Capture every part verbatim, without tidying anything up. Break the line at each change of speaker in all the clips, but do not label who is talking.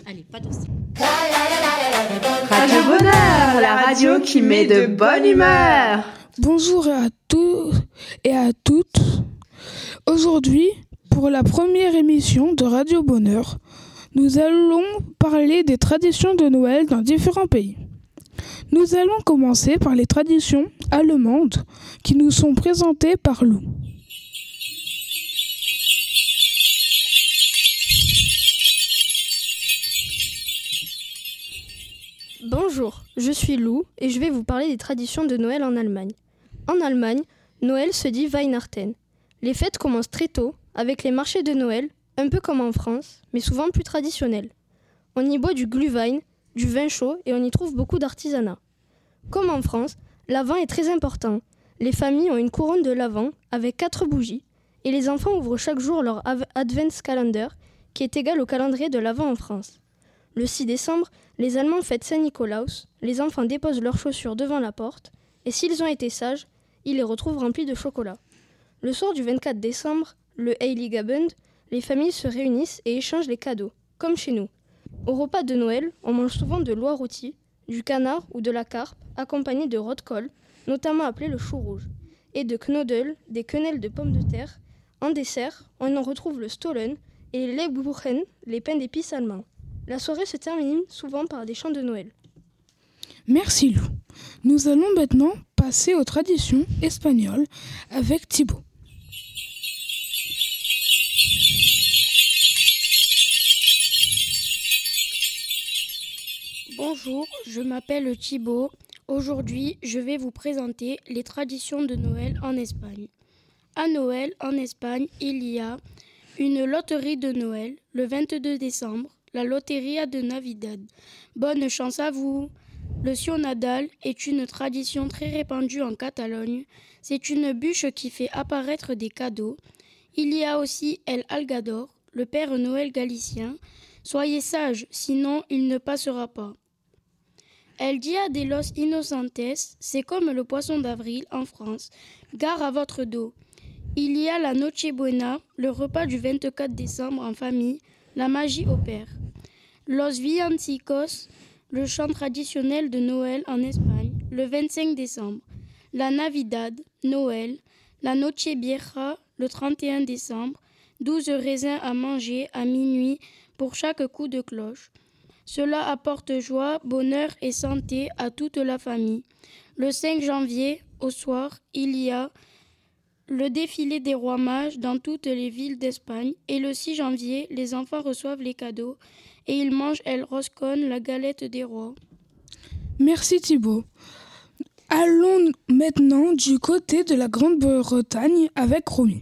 Allez, pas de ça.
Radio Bonheur, la radio qui met de bonne humeur.
Bonjour à tous et à toutes. Aujourd'hui, pour la première émission de Radio Bonheur, nous allons parler des traditions de Noël dans différents pays. Nous allons commencer par les traditions allemandes qui nous sont présentées par Lou.
Bonjour, je suis Lou et je vais vous parler des traditions de Noël en Allemagne. En Allemagne, Noël se dit Weihnachten. Les fêtes commencent très tôt avec les marchés de Noël, un peu comme en France, mais souvent plus traditionnels. On y boit du Glühwein, du vin chaud et on y trouve beaucoup d'artisanat. Comme en France, l'Avent est très important. Les familles ont une couronne de l'Avent avec quatre bougies et les enfants ouvrent chaque jour leur Adventskalender qui est égal au calendrier de l'Avent en France. Le six décembre, les Allemands fêtent Saint-Nicolaus, les enfants déposent leurs chaussures devant la porte, et s'ils ont été sages, ils les retrouvent remplis de chocolat. Le soir du vingt-quatre décembre, le Heiligabend, les familles se réunissent et échangent les cadeaux, comme chez nous. Au repas de Noël, on mange souvent de l'oie rôtie, du canard ou de la carpe, accompagné de rotkohl, notamment appelé le chou rouge, et de knödel, des quenelles de pommes de terre. En dessert, on en retrouve le stollen et les Lebkuchen, les pains d'épices allemands. La soirée se termine souvent par des chants de Noël.
Merci Lou. Nous allons maintenant passer aux traditions espagnoles avec Thibaut.
Bonjour, je m'appelle Thibaut. Aujourd'hui, je vais vous présenter les traditions de Noël en Espagne. À Noël, en Espagne, il y a une loterie de Noël le vingt-deux décembre. La Loteria de Navidad. Bonne chance à vous! Le Sion Nadal est une tradition très répandue en Catalogne. C'est une bûche qui fait apparaître des cadeaux. Il y a aussi El Algador, le Père Noël galicien. Soyez sages, sinon il ne passera pas. El Dia de los Inocentes, c'est comme le poisson d'avril en France. Gare à votre dos. Il y a la Nochebuena, le repas du vingt-quatre décembre en famille. La magie opère. Los Villancicos, le chant traditionnel de Noël en Espagne, le vingt-cinq décembre. La Navidad, Noël. La Nochevieja, le trente et un décembre. douze raisins à manger à minuit pour chaque coup de cloche. Cela apporte joie, bonheur et santé à toute la famille. Le cinq janvier, au soir, il y a le défilé des rois mages dans toutes les villes d'Espagne et le six janvier, les enfants reçoivent les cadeaux et ils mangent el roscon, la galette des rois.
Merci Thibaut. Allons maintenant du côté de la Grande-Bretagne avec Romy.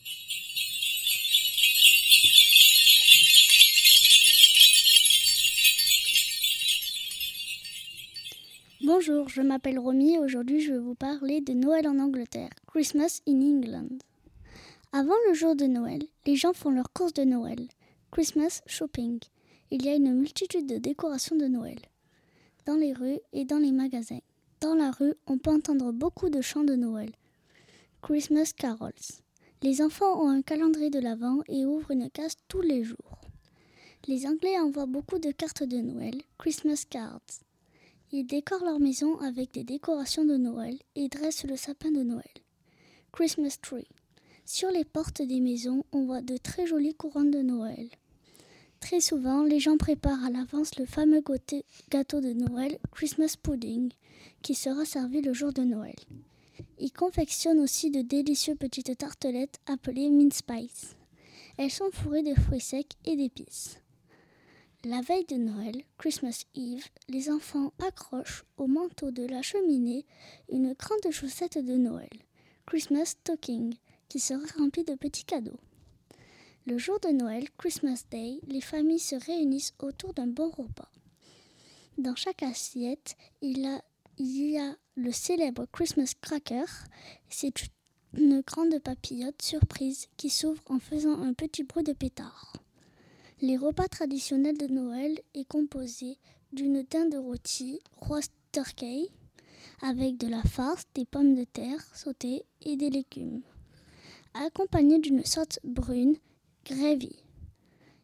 Bonjour, je m'appelle Romy et aujourd'hui je vais vous parler de Noël en Angleterre, Christmas in England. Avant le jour de Noël, les gens font leurs courses de Noël, Christmas shopping. Il y a une multitude de décorations de Noël, dans les rues et dans les magasins. Dans la rue, on peut entendre beaucoup de chants de Noël, Christmas carols. Les enfants ont un calendrier de l'Avent et ouvrent une case tous les jours. Les Anglais envoient beaucoup de cartes de Noël, Christmas cards. Ils décorent leur maison avec des décorations de Noël et dressent le sapin de Noël. Christmas tree. Sur les portes des maisons, on voit de très jolies couronnes de Noël. Très souvent, les gens préparent à l'avance le fameux gâteau de Noël, Christmas pudding, qui sera servi le jour de Noël. Ils confectionnent aussi de délicieuses petites tartelettes appelées mince pies. Elles sont fourrées de fruits secs et d'épices. La veille de Noël, Christmas Eve, les enfants accrochent au manteau de la cheminée une grande chaussette de Noël, Christmas stocking, qui sera remplie de petits cadeaux. Le jour de Noël, Christmas Day, les familles se réunissent autour d'un bon repas. Dans chaque assiette, il, a, il y a le célèbre Christmas cracker. C'est une grande papillote surprise qui s'ouvre en faisant un petit bruit de pétard. Les repas traditionnels de Noël est composé d'une dinde rôtie, roast turkey, avec de la farce, des pommes de terre sautées et des légumes, accompagné d'une sauce brune, gravy.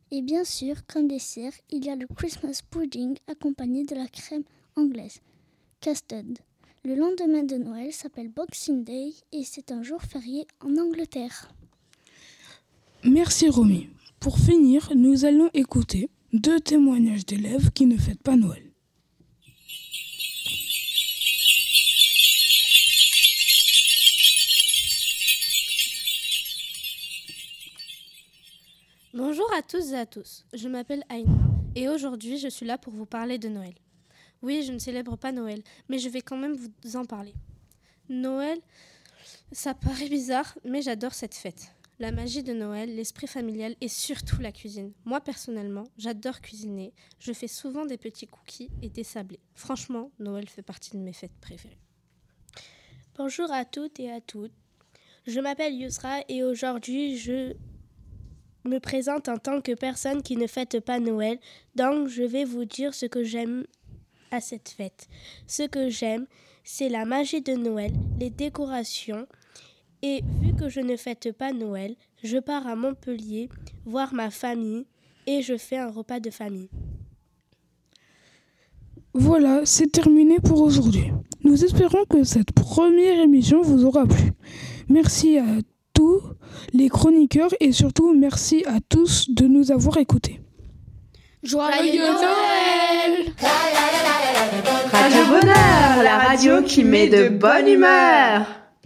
Et bien sûr, comme dessert, il y a le Christmas pudding accompagné de la crème anglaise, custard. Le lendemain de Noël s'appelle Boxing Day et c'est un jour férié en Angleterre.
Merci Romy. Pour finir, nous allons écouter deux témoignages d'élèves qui ne fêtent pas Noël.
Bonjour à tous et à tous, je m'appelle Aïna et aujourd'hui je suis là pour vous parler de Noël. Oui, je ne célèbre pas Noël, mais je vais quand même vous en parler. Noël, ça paraît bizarre, mais j'adore cette fête. La magie de Noël, l'esprit familial et surtout la cuisine. Moi personnellement, j'adore cuisiner, je fais souvent des petits cookies et des sablés. Franchement, Noël fait partie de mes fêtes préférées.
Bonjour à toutes et à toutes, je m'appelle Yusra et aujourd'hui je... me présente en tant que personne qui ne fête pas Noël, donc je vais vous dire ce que j'aime à cette fête. Ce que j'aime, c'est la magie de Noël, les décorations, et vu que je ne fête pas Noël, je pars à Montpellier voir ma famille et je fais un repas de famille.
Voilà, c'est terminé pour aujourd'hui. Nous espérons que cette première émission vous aura plu. Merci à tous les chroniqueurs et surtout merci à tous de nous avoir écoutés.
Joyeux Noël!
Radio Bonheur, la radio qui met de bonne humeur.